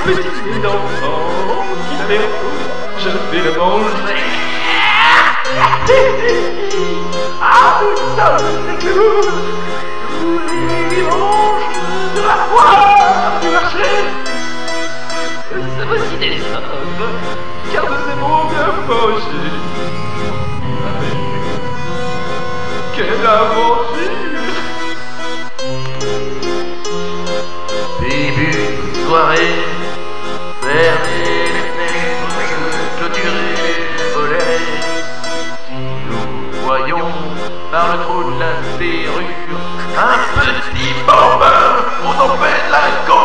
petit enfant qui n'avait rien, je vais le manger. Ah, nous sommes des clous, tous les dimanches de la foire du marché. Nous sommes aussi des hommes, car nous aimons bien manger. Quelle aventure! Début de soirée, fermez les fenêtres, clôturez les volets. Nous voyons par le trou de la serrure un petit bambin, on en fait la